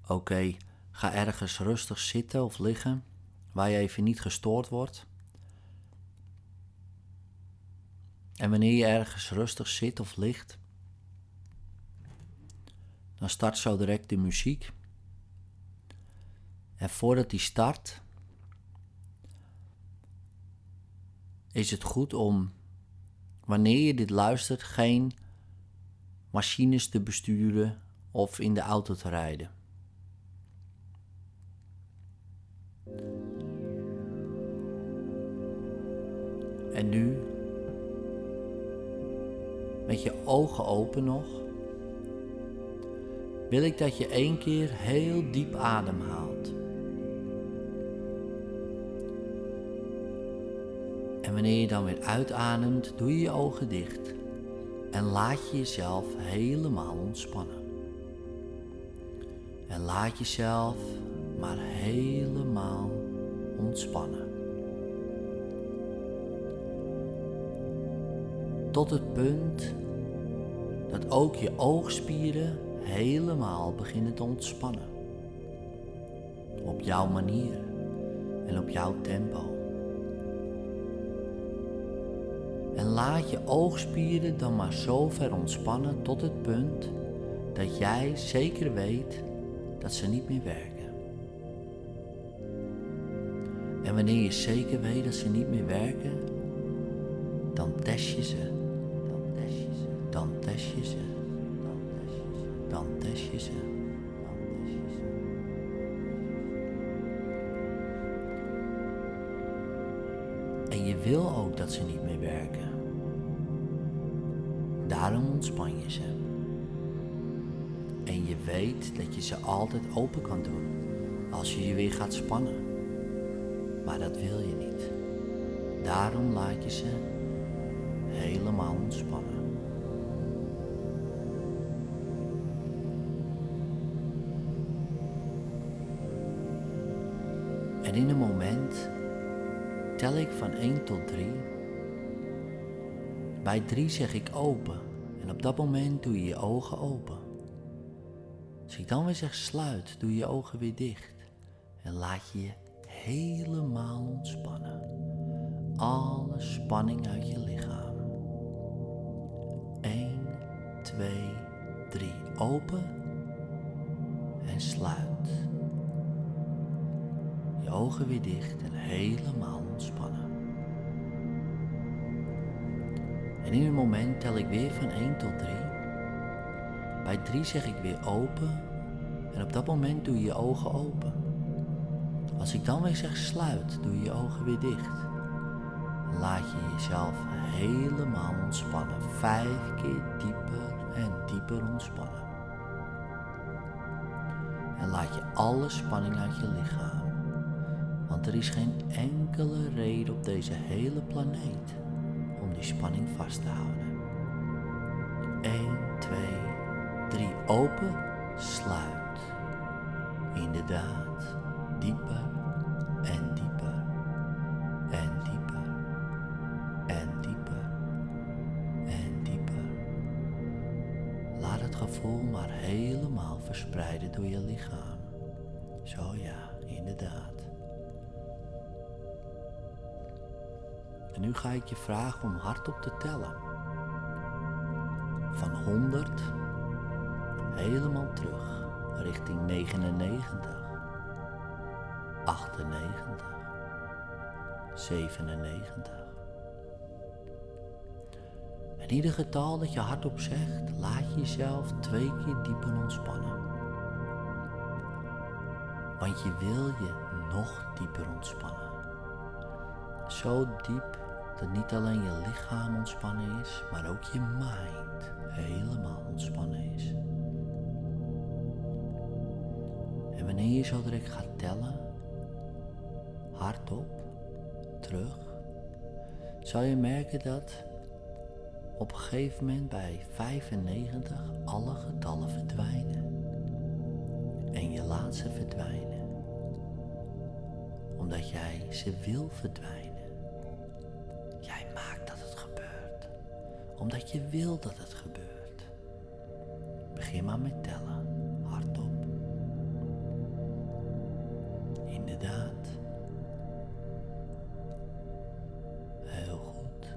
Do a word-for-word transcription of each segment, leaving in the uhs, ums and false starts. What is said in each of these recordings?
Oké, okay, ga ergens rustig zitten of liggen, waar je even niet gestoord wordt. En wanneer je ergens rustig zit of ligt, dan start zo direct de muziek. En voordat die start, is het goed om, wanneer je dit luistert, geen machines te besturen of in de auto te rijden. En nu, met je ogen open nog, wil ik dat je één keer heel diep ademhaalt. En wanneer je dan weer uitademt, doe je je ogen dicht en laat je jezelf helemaal ontspannen. En laat jezelf maar helemaal ontspannen. Tot het punt dat ook je oogspieren helemaal beginnen te ontspannen. Op jouw manier en op jouw tempo. En laat je oogspieren dan maar zo ver ontspannen tot het punt dat jij zeker weet dat ze niet meer werken. En wanneer je zeker weet dat ze niet meer werken, dan test je ze. Dan test je ze. Dan test je ze. En je wil ook dat ze niet meer werken. Daarom ontspan je ze. En je weet dat je ze altijd open kan doen als je je weer gaat spannen. Maar dat wil je niet. Daarom laat je ze helemaal ontspannen. En in een moment tel ik van één tot drie. Bij drie zeg ik open en op dat moment doe je je ogen open. Als ik dan weer zeg sluit, doe je je ogen weer dicht en laat je je helemaal ontspannen. Alle spanning uit je lichaam. één, twee, drie. Open en sluit. Je ogen weer dicht en helemaal ontspannen. En in een moment tel ik weer van één tot drie. Bij drie zeg ik weer open en op dat moment doe je je ogen open. Als ik dan weer zeg sluit, doe je je ogen weer dicht. Laat je jezelf helemaal ontspannen. Vijf keer dieper en dieper ontspannen. En laat je alle spanning uit je lichaam. Want er is geen enkele reden op deze hele planeet om die spanning vast te houden. één, twee, drie. Open, sluit. Inderdaad, dieper en dieper en dieper en dieper en dieper. Laat het gevoel maar helemaal verspreiden door je lichaam. Zo ja, inderdaad. En nu ga ik je vragen om hardop te tellen. Van honderd helemaal terug richting negenennegentig, achtennegentig, zevenennegentig. En ieder getal dat je hardop zegt, laat je jezelf twee keer dieper ontspannen. Want je wil je nog dieper ontspannen. Zo diep dat niet alleen je lichaam ontspannen is, maar ook je mind helemaal ontspannen is. En wanneer je zo direct gaat tellen, hardop, terug, zal je merken dat op een gegeven moment bij vijfennegentig alle getallen verdwijnen. En je laat ze verdwijnen. Omdat jij ze wil verdwijnen. Jij maakt dat het gebeurt. Omdat je wil dat het gebeurt. Begin maar met tellen. Hardop. inderdaad. Heel goed.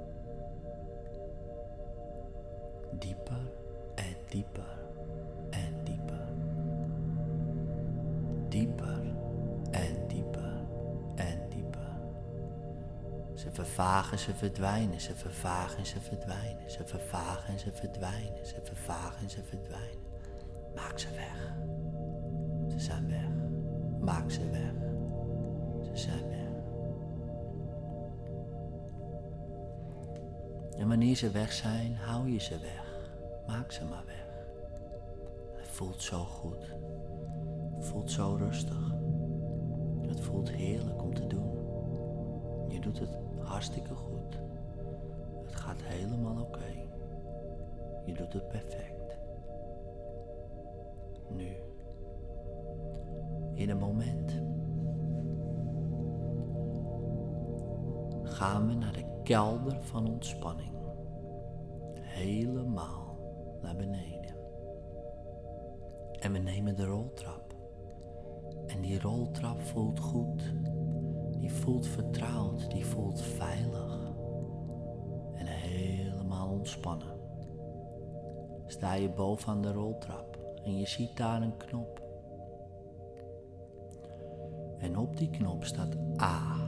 Dieper en dieper en dieper. Dieper en dieper en dieper. Ze vervagen, ze verdwijnen, ze vervagen, ze verdwijnen, ze vervagen en ze verdwijnen, ze vervagen en ze verdwijnen. Maak ze weg. Ze zijn weg. Maak ze weg. Ze zijn weg. En wanneer ze weg zijn, hou je ze weg. Maak ze maar weg. Het voelt zo goed. Het voelt zo rustig. Het voelt heerlijk om te doen. Je doet het hartstikke goed. Het gaat helemaal oké. Je doet het perfect. Nu. In een moment. Gaan we naar de kelder van ontspanning. Helemaal naar beneden. En we nemen de roltrap. En die roltrap voelt goed. Die voelt vertrouwd. Die voelt veilig. En helemaal ontspannen. Sta je bovenaan de roltrap. En je ziet daar een knop. En op die knop staat A.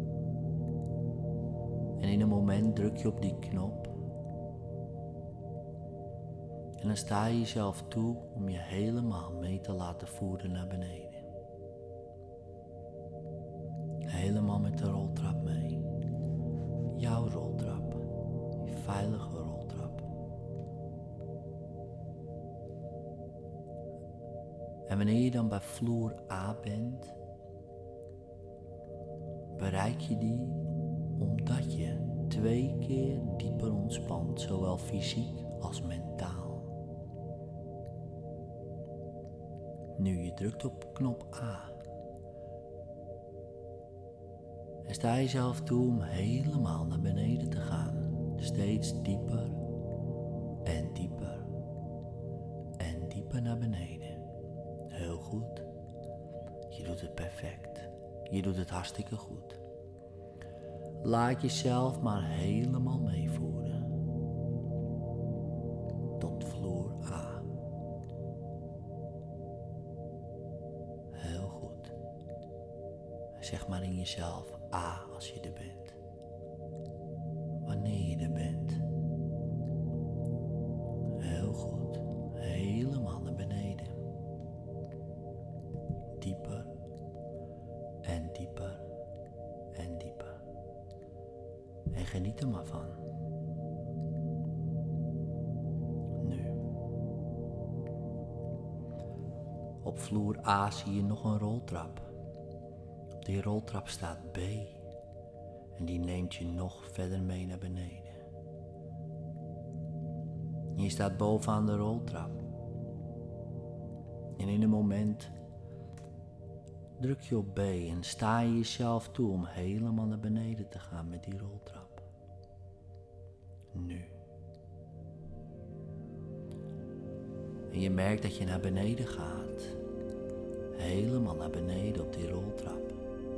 En in een moment druk je op die knop. En dan sta je jezelf toe om je helemaal mee te laten voeren naar beneden. Helemaal met de roltrap mee. Jouw roltrap. Die veilige roltrap. En wanneer je dan bij vloer A bent, bereik je die omdat je twee keer dieper ontspant, zowel fysiek als mentaal. Nu je drukt op knop A en sta jezelf toe om helemaal naar beneden te gaan, steeds dieper en dieper en dieper naar beneden. Heel goed, je doet het perfect, je doet het hartstikke goed. Laat jezelf maar helemaal meevoeren. Tot vloer A. Heel goed. Zeg maar in jezelf A als je er bent. Wanneer je er bent. Heel goed. Helemaal naar beneden. Dieper en dieper en dieper. En geniet er maar van. Nu. Op vloer A zie je nog een roltrap. Op die roltrap staat B. En die neemt je nog verder mee naar beneden. Je staat bovenaan de roltrap. En in een moment druk je op B en sta je jezelf toe om helemaal naar beneden te gaan met die roltrap. Nu. En je merkt dat je naar beneden gaat. Helemaal naar beneden op die roltrap.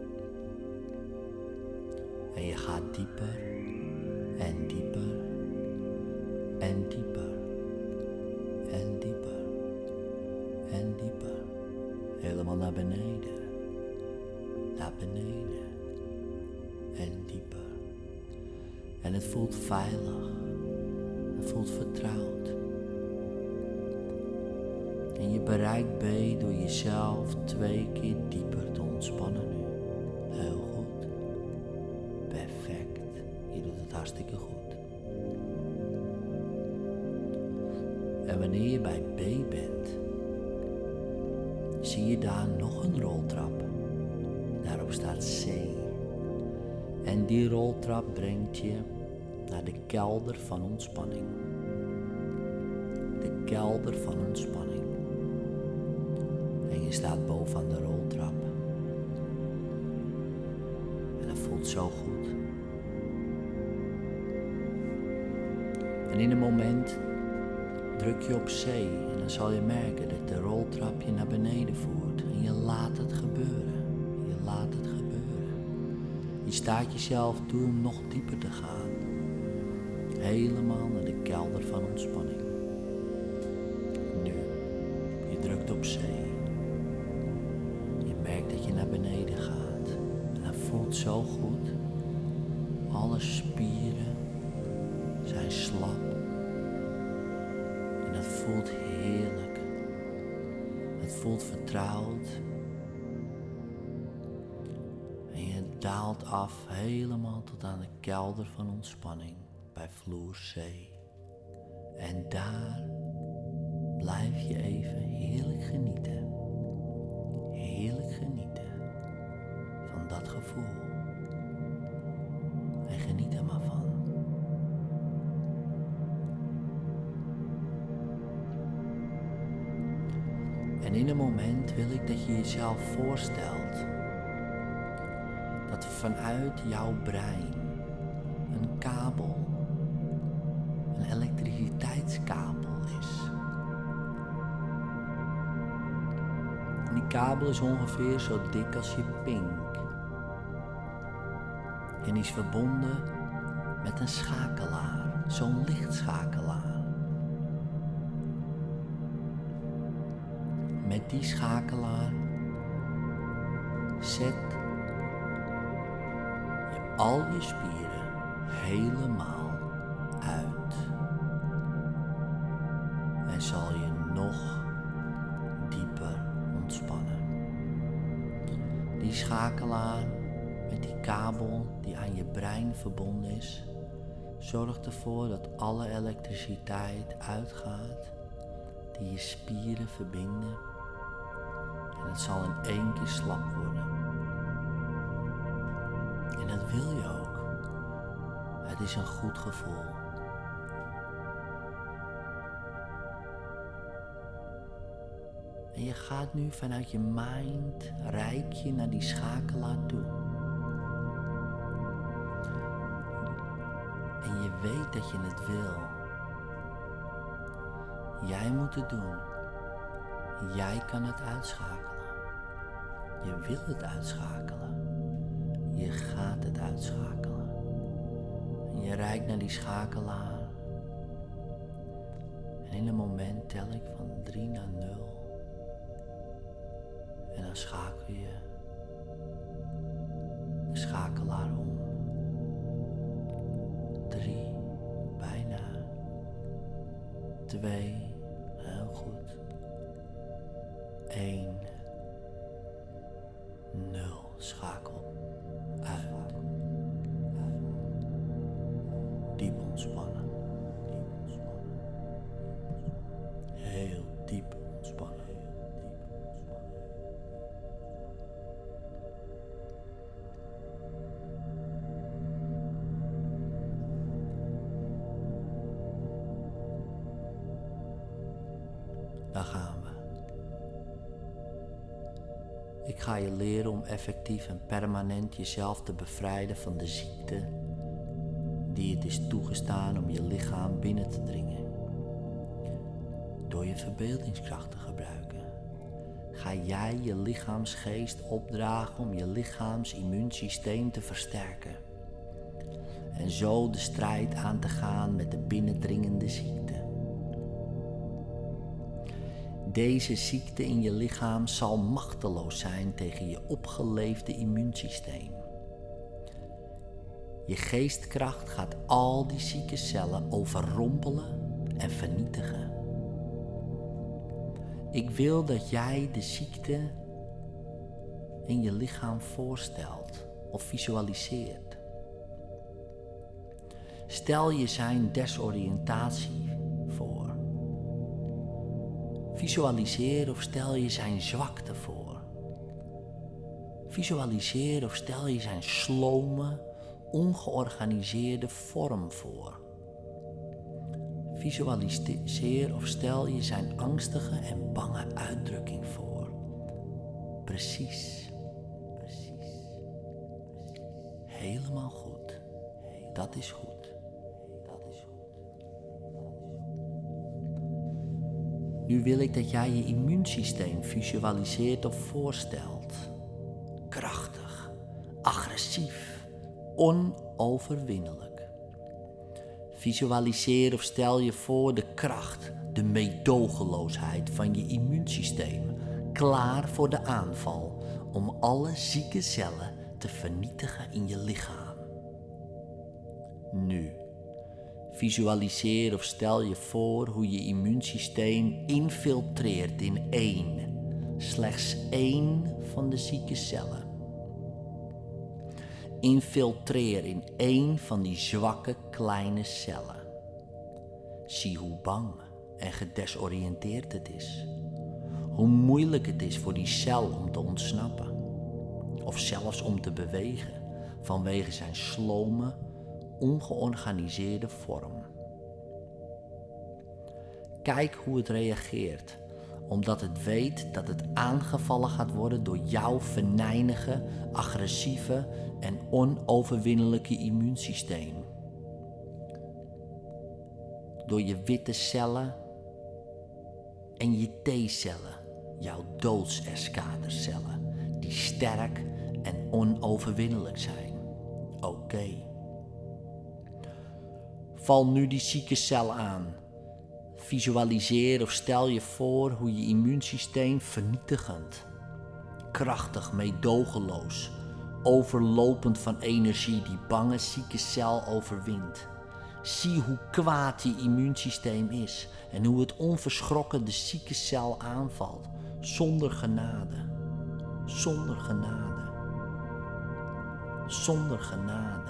En je gaat dieper en dieper en dieper en dieper en dieper. Helemaal naar beneden. Naar beneden en dieper. En het voelt veilig. Het voelt vertrouwd. En je bereikt B door jezelf twee keer dieper te ontspannen nu. Heel goed. Perfect. Je doet het hartstikke goed. En wanneer je bij B bent, zie je daar nog een roltrap. Daarop staat C. En die roltrap brengt je naar de kelder van ontspanning. De kelder van ontspanning. En je staat bovenaan de roltrap. En dat voelt zo goed. En in een moment druk je op C en dan zal je merken dat de roltrap je naar beneden voert. En je laat het gebeuren. Je laat het gebeuren. Je staat jezelf toe om nog dieper te gaan. Helemaal naar de kelder van ontspanning. Nu, je drukt op zee. Je merkt dat je naar beneden gaat. En dat voelt zo goed. Alle spieren zijn slap. En dat voelt heerlijk. Het voelt vertrouwd. En je daalt af helemaal tot aan de kelder van ontspanning bij vloer zee. En daar blijf je even heerlijk genieten. Heerlijk genieten van dat gevoel. En geniet er maar van. En in een moment wil ik dat je jezelf voorstelt dat vanuit jouw brein een kabel, een elektriciteitskabel is. En die kabel is ongeveer zo dik als je pink. En is verbonden met een schakelaar, zo'n lichtschakelaar. Met die schakelaar zet je al je spieren helemaal uit. En zal je nog dieper ontspannen. Die schakelaar met die kabel die aan je brein verbonden is, zorgt ervoor dat alle elektriciteit uitgaat die je spieren verbinden. En het zal in één keer slap worden. En dat wil je ook. Het is een goed gevoel. En je gaat nu vanuit je mind, reik je naar die schakelaar toe. En je weet dat je het wil. Jij moet het doen. Jij kan het uitschakelen. Je wil het uitschakelen. Je gaat het uitschakelen. En je reikt naar die schakelaar. En in een moment tel ik van drie naar nul. En dan schakel je de schakelaar om. Drie, bijna. Twee, heel goed. Eén, nul, schakel uit. Diep ontspannen. Diep ontspannen. Heel diep ontspannen. Daar gaan we. Ik ga je leren om effectief en permanent jezelf te bevrijden van de ziekte die het is toegestaan om je lichaam binnen te dringen. Door je verbeeldingskracht te gebruiken, ga jij je lichaamsgeest opdragen om je lichaams-immuunsysteem te versterken. En zo de strijd aan te gaan met de binnendringende ziekte. Deze ziekte in je lichaam zal machteloos zijn tegen je opgeleefde immuunsysteem. Je geestkracht gaat al die zieke cellen overrompelen en vernietigen. Ik wil dat jij de ziekte in je lichaam voorstelt of visualiseert. Stel je zijn desoriëntatie voor. Visualiseer of stel je zijn zwakte voor. Visualiseer of stel je zijn slome, ongeorganiseerde vorm voor. Visualiseer of stel je zijn angstige en bange uitdrukking voor. Precies. Precies. Helemaal goed. Dat is goed. Nu wil ik dat jij je immuunsysteem visualiseert of voorstelt. krachtig, agressief, onoverwinnelijk. Visualiseer of stel je voor de kracht, de meedogenloosheid van je immuunsysteem, klaar voor de aanval om alle zieke cellen te vernietigen in je lichaam. Nu, visualiseer of stel je voor hoe je immuunsysteem infiltreert in één, slechts één van de zieke cellen. Infiltreer in één van die zwakke kleine cellen. Zie hoe bang en gedesoriënteerd het is. Hoe moeilijk het is voor die cel om te ontsnappen. Of zelfs om te bewegen vanwege zijn slome, ongeorganiseerde vorm. Kijk hoe het reageert, omdat het weet dat het aangevallen gaat worden door jouw venijnige, agressieve en onoverwinnelijke immuunsysteem. Door je witte cellen en je T-cellen, jouw doodseskadercellen, die sterk en onoverwinnelijk zijn. Oké. Okay. Val nu die zieke cel aan. Visualiseer of stel je voor hoe je immuunsysteem vernietigend, krachtig, meedogenloos, overlopend van energie die bange zieke cel overwint. Zie hoe kwaad je immuunsysteem is en hoe het onverschrokken de zieke cel aanvalt, zonder genade, zonder genade, zonder genade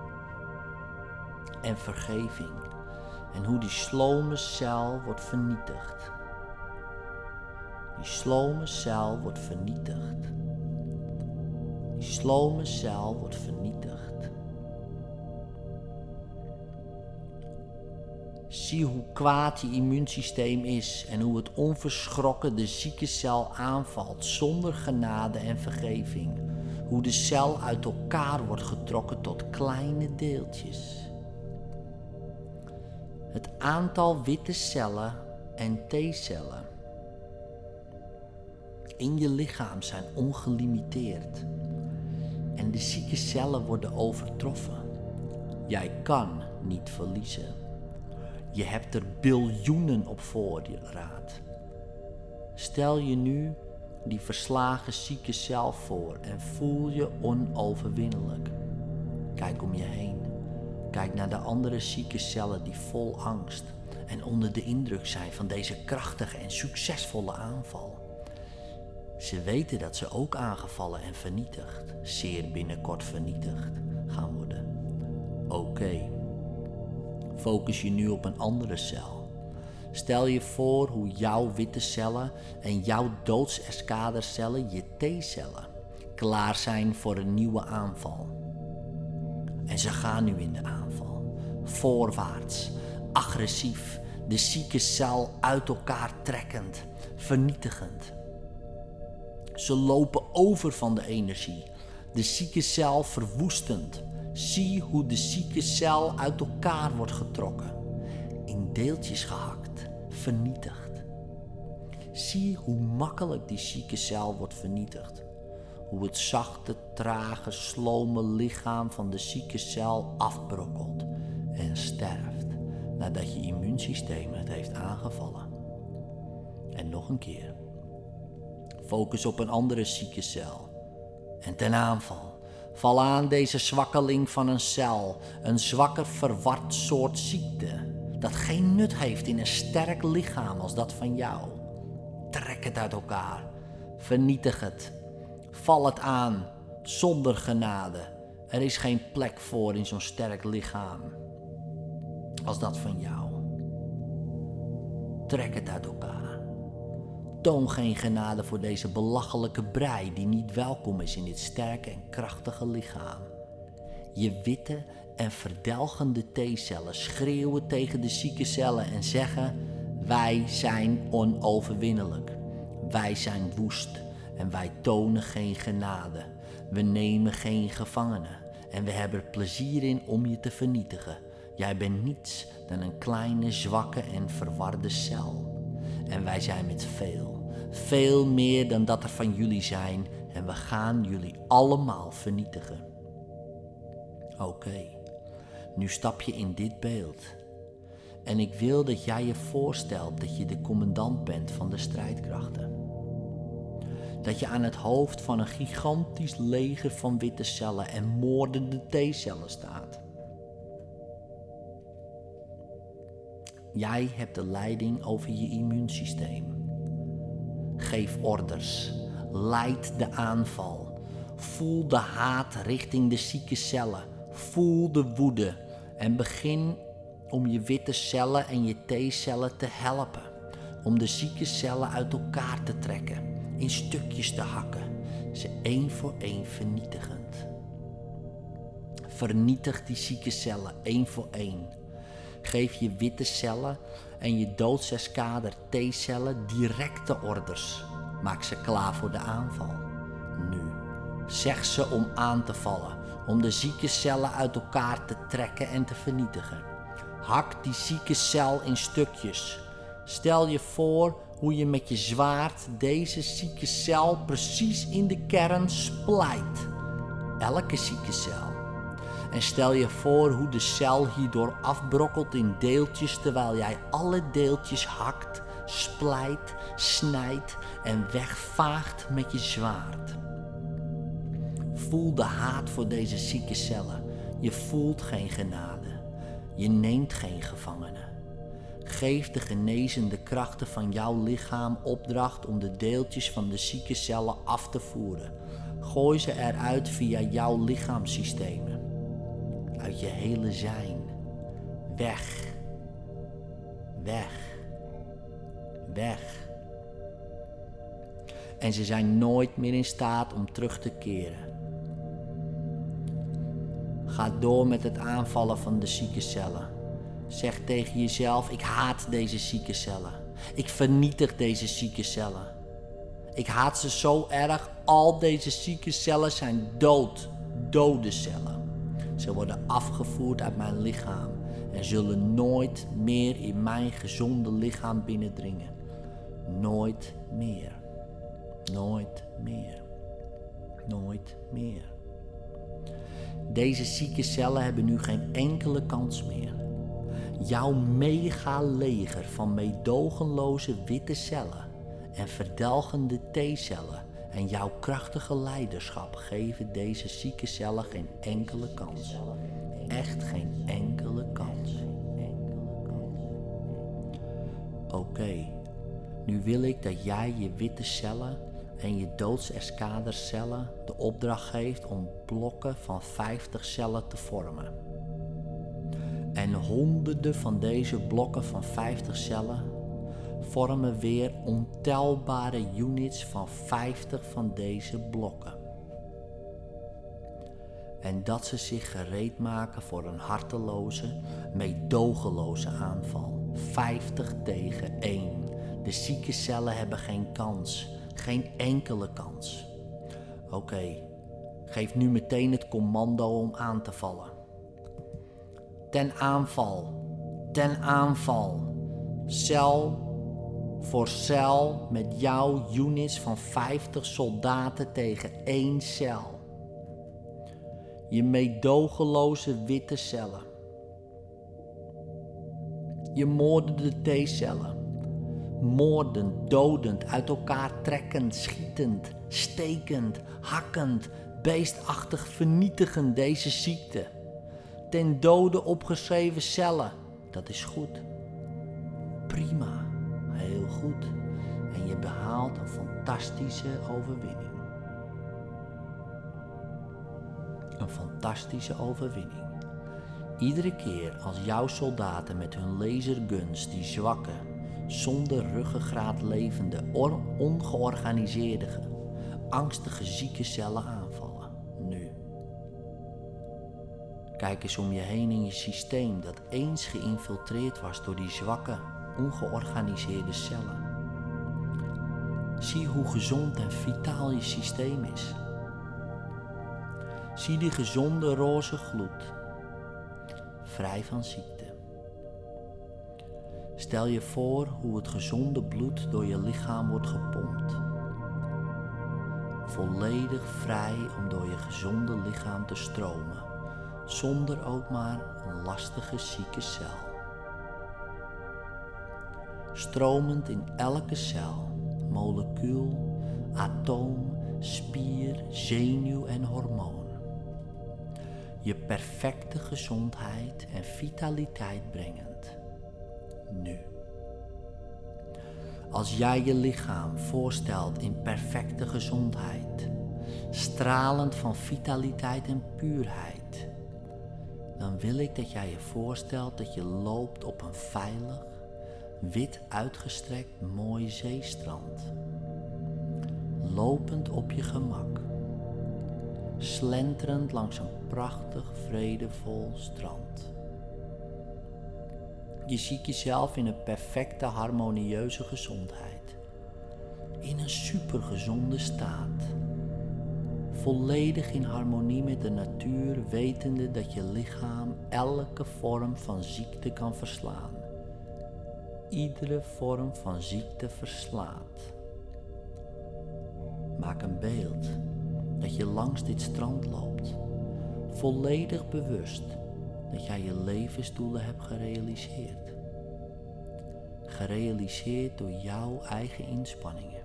en vergeving. En hoe die slome cel wordt vernietigd. Die slome cel wordt vernietigd. Die slome cel wordt vernietigd. Zie hoe kwaad je immuunsysteem is en hoe het onverschrokken de zieke cel aanvalt zonder genade en vergeving. Hoe de cel uit elkaar wordt getrokken tot kleine deeltjes. Het aantal witte cellen en T-cellen in je lichaam zijn ongelimiteerd en de zieke cellen worden overtroffen. Jij kan niet verliezen. Je hebt er biljoenen op voorraad. Stel je nu die verslagen zieke cel voor en voel je onoverwinnelijk. Kijk om je heen. Kijk naar de andere zieke cellen die vol angst en onder de indruk zijn van deze krachtige en succesvolle aanval. Ze weten dat ze ook aangevallen en vernietigd, zeer binnenkort vernietigd gaan worden. Oké, okay. Focus je nu op een andere cel. Stel je voor hoe jouw witte cellen en jouw doodseskadercellen, je T-cellen, klaar zijn voor een nieuwe aanval. En ze gaan nu in de aanval, voorwaarts, agressief, de zieke cel uit elkaar trekkend, vernietigend. Ze lopen over van de energie, de zieke cel verwoestend. Zie hoe de zieke cel uit elkaar wordt getrokken, in deeltjes gehakt, vernietigd. Zie hoe makkelijk die zieke cel wordt vernietigd. Hoe het zachte, trage, slome lichaam van de zieke cel afbrokkelt en sterft nadat je immuunsysteem het heeft aangevallen. En nog een keer. Focus op een andere zieke cel. En ten aanval. Val aan deze zwakkeling van een cel, een zwakke verward soort ziekte, dat geen nut heeft in een sterk lichaam als dat van jou. Trek het uit elkaar, vernietig het. Val het aan, zonder genade. Er is geen plek voor in zo'n sterk lichaam als dat van jou. Trek het uit elkaar. Toon geen genade voor deze belachelijke brei die niet welkom is in dit sterke en krachtige lichaam. Je witte en verdelgende T-cellen schreeuwen tegen de zieke cellen en zeggen: wij zijn onoverwinnelijk. Wij zijn woest. En wij tonen geen genade. We nemen geen gevangenen. En we hebben er plezier in om je te vernietigen. Jij bent niets dan een kleine, zwakke en verwarde cel. En wij zijn met veel, veel meer dan dat er van jullie zijn, en we gaan jullie allemaal vernietigen. Oké, okay, nu stap je in dit beeld. En ik wil dat jij je voorstelt dat je de commandant bent van de strijdkrachten. Dat je aan het hoofd van een gigantisch leger van witte cellen en moordende T-cellen staat. Jij hebt de leiding over je immuunsysteem. Geef orders. Leid de aanval. Voel de haat richting de zieke cellen. Voel de woede. En begin om je witte cellen en je T-cellen te helpen. Om de zieke cellen uit elkaar te trekken. In stukjes te hakken. Ze één voor één vernietigend. Vernietig die zieke cellen één voor één. Geef je witte cellen en je doodseskader T-cellen directe orders. Maak ze klaar voor de aanval. Nu. Zeg ze om aan te vallen. Om de zieke cellen uit elkaar te trekken en te vernietigen. Hak die zieke cel in stukjes. Stel je voor hoe je met je zwaard deze zieke cel precies in de kern splijt. Elke zieke cel. En stel je voor hoe de cel hierdoor afbrokkelt in deeltjes terwijl jij alle deeltjes hakt, splijt, snijdt en wegvaagt met je zwaard. Voel de haat voor deze zieke cellen. Je voelt geen genade. Je neemt geen gevangenen. Geef de genezende krachten van jouw lichaam opdracht om de deeltjes van de zieke cellen af te voeren. Gooi ze eruit via jouw lichaamssystemen. Uit je hele zijn. Weg. Weg. Weg. En ze zijn nooit meer in staat om terug te keren. Ga door met het aanvallen van de zieke cellen. Zeg tegen jezelf, ik haat deze zieke cellen. Ik vernietig deze zieke cellen. Ik haat ze zo erg, al deze zieke cellen zijn dood. Dode cellen. Ze worden afgevoerd uit mijn lichaam en zullen nooit meer in mijn gezonde lichaam binnendringen. Nooit meer. Nooit meer. Nooit meer. Deze zieke cellen hebben nu geen enkele kans meer. Jouw mega leger van meedogenloze witte cellen en verdelgende T-cellen en jouw krachtige leiderschap geven deze zieke cellen geen enkele kans. Echt geen enkele kans. Oké, okay, nu wil ik dat jij je witte cellen en je doodseskadercellen de opdracht geeft om blokken van vijftig cellen te vormen. En honderden van deze blokken van vijftig cellen vormen weer ontelbare units van vijftig van deze blokken. En dat ze zich gereed maken voor een harteloze, meedogenloze aanval. vijftig tegen één. De zieke cellen hebben geen kans. Geen enkele kans. Oké, okay, geef nu meteen het commando om aan te vallen. Ten aanval. Ten aanval. Cel voor cel met jouw units van vijftig soldaten tegen één cel. Je meedogenloze witte cellen. Je moordende T-cellen. Moordend, dodend, uit elkaar trekkend, schietend, stekend, hakkend, beestachtig vernietigend deze ziekte. Ten dode opgeschreven cellen. Dat is goed. Prima. Heel goed. En je behaalt een fantastische overwinning. Een fantastische overwinning. Iedere keer als jouw soldaten met hun laserguns die zwakke, zonder ruggengraat levende, ongeorganiseerde, angstige zieke cellen aanvallen. Nu. Kijk eens om je heen in je systeem dat eens geïnfiltreerd was door die zwakke, ongeorganiseerde cellen. Zie hoe gezond en vitaal je systeem is. Zie die gezonde roze gloed, vrij van ziekte. Stel je voor hoe het gezonde bloed door je lichaam wordt gepompt. volledig vrij om door je gezonde lichaam te stromen, zonder ook maar een lastige zieke cel. Stromend in elke cel, molecuul, atoom, spier, zenuw en hormoon. Je perfecte gezondheid en vitaliteit brengend. Nu. Als jij je lichaam voorstelt in perfecte gezondheid, stralend van vitaliteit en puurheid, dan wil ik dat jij je voorstelt dat je loopt op een veilig, wit uitgestrekt mooi zeestrand. Lopend op je gemak, slenterend langs een prachtig, vredevol strand. Je ziet jezelf in een perfecte, harmonieuze gezondheid. In een supergezonde staat. Volledig in harmonie met de natuur, wetende dat je lichaam elke vorm van ziekte kan verslaan. Iedere vorm van ziekte verslaat. Maak een beeld dat je langs dit strand loopt, volledig bewust dat jij je levensdoelen hebt gerealiseerd. Gerealiseerd door jouw eigen inspanningen.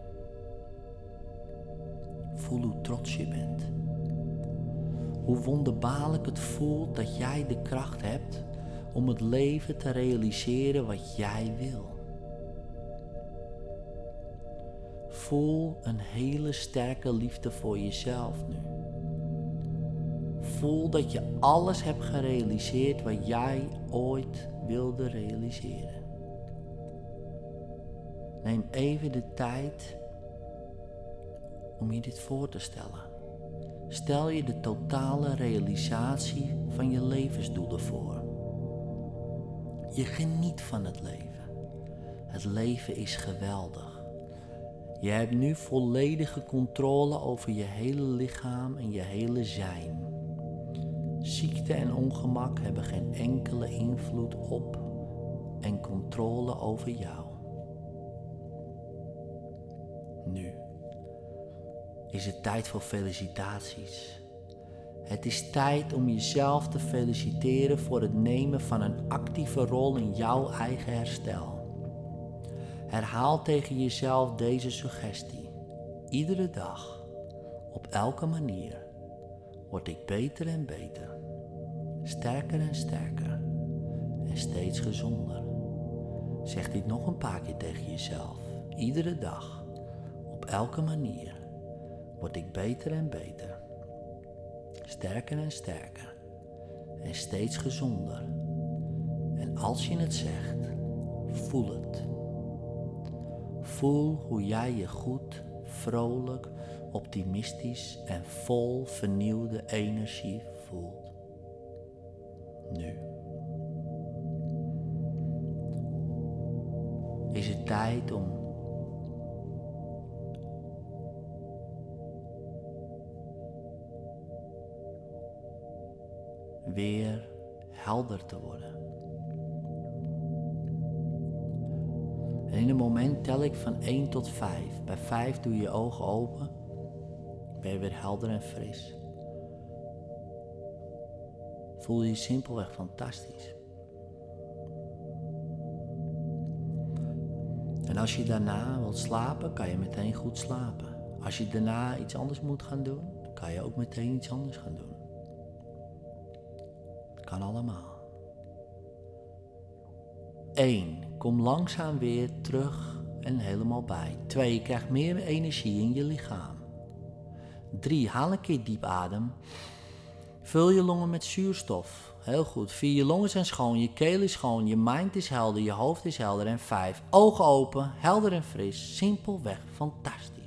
Voel hoe trots je bent. Hoe wonderbaarlijk het voelt dat jij de kracht hebt om het leven te realiseren wat jij wil. Voel een hele sterke liefde voor jezelf nu. Voel dat je alles hebt gerealiseerd wat jij ooit wilde realiseren. Neem even de tijd om je dit voor te stellen. Stel je de totale realisatie van je levensdoelen voor. Je geniet van het leven. Het leven is geweldig. Je hebt nu volledige controle over je hele lichaam en je hele zijn. Ziekte en ongemak hebben geen enkele invloed op en controle over jou. Nu is het tijd voor felicitaties. Het is tijd om jezelf te feliciteren voor het nemen van een actieve rol in jouw eigen herstel. Herhaal tegen jezelf deze suggestie. Iedere dag, op elke manier, word ik beter en beter, sterker en sterker en steeds gezonder. Zeg dit nog een paar keer tegen jezelf. Iedere dag, op elke manier, word ik beter en beter, sterker en sterker en steeds gezonder. En als je het zegt, voel het. Voel hoe jij je goed, vrolijk, optimistisch en vol vernieuwde energie voelt. Nu is het tijd om weer helder te worden. En in een moment tel ik van één tot vijf. Bij vijf doe je je ogen open. Ben je weer helder en fris. Voel je je simpelweg fantastisch. En als je daarna wilt slapen, kan je meteen goed slapen. Als je daarna iets anders moet gaan doen, kan je ook meteen iets anders gaan doen. Het kan allemaal. één. Kom langzaam weer terug en helemaal bij. twee. Je krijgt meer energie in je lichaam. drie. Haal een keer diep adem. Vul je longen met zuurstof. Heel goed. vier. Je longen zijn schoon, je keel is schoon, je mind is helder, je hoofd is helder. En vijf. Ogen open, helder en fris. Simpelweg fantastisch.